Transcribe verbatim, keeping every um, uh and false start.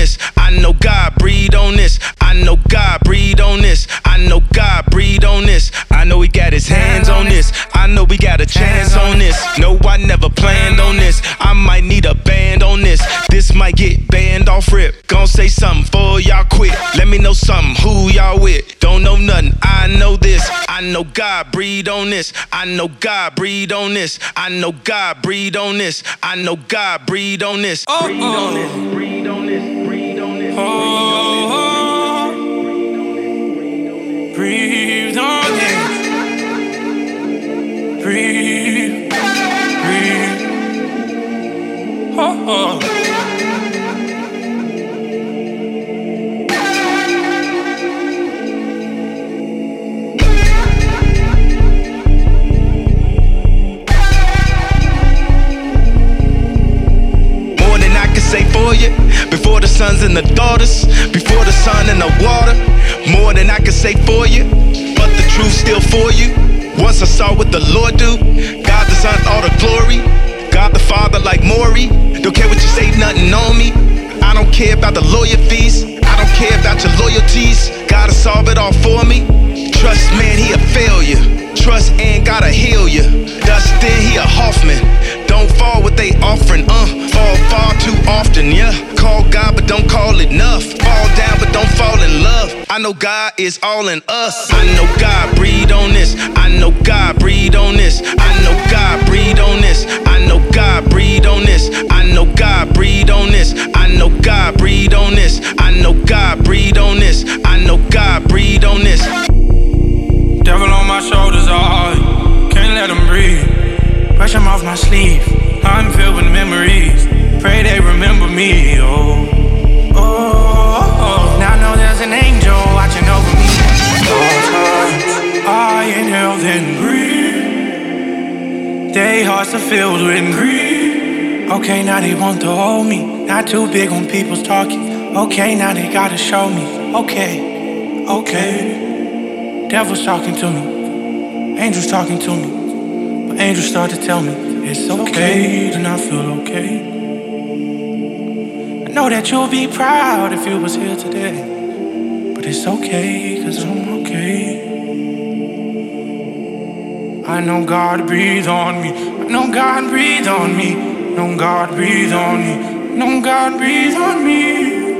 this. I know God breathe on this. I know God breathe on this. I know God breathe on this. I know he got his hands on this. I know we got a chance on this. No, I never planned on this. I might need a band on this. This might get banned off rip. Gon' say something for y'all quit. Let me know something, who y'all with. Don't know nothing, I know this. I know God breathe on this. I know God breathe on this. I know God breathe on this. I know God breathe on this. Oh, breathe on this. Breathe on this. Breathe on this. Oh, oh. Breathe on this. Breathe. Breathe. Oh, oh. Say for you, before the sons and the daughters, before the sun and the water, more than I could say for you, but the truth still for you. Once I saw what the Lord do, God the Son, all the glory, God the Father like Maury. Don't care what you say, nothing on me. I don't care about the lawyer fees, I don't care about your loyalties. Gotta solve it all for me. Trust, man, he a failure. Trust ain't gotta heal you. Dustin, he a Hoffman. Don't fall what they offering, uh fall far too often, yeah. Call God but don't call it enough. Fall down but don't fall in love. I know God is all in us. I know God breathe on this. I know God breathe on this. I know God breathe on this. I know God breathe on this. I know God breathe on this. I know God breathe on this. I know God breathe on this. I know God breathe on this. Devil on my shoulders, oh, can't let him breathe. Brush him off my sleeve, I'm filled with memories. Pray they remember me, oh, oh, oh. Now I know there's an angel watching over me. All times I inhale then breathe. Their hearts are filled with greed. Okay, now they want to hold me. Not too big on people's talking. Okay, now they gotta show me. Okay, okay. Devil's talking to me, angels talking to me, but angels start to tell me it's okay, and I feel okay. I know that you'll be proud if you was here today, but it's okay, cause I'm okay. I know God breathe on me, I know God breathe on me, I know God breathe on me, I know God breathe on me.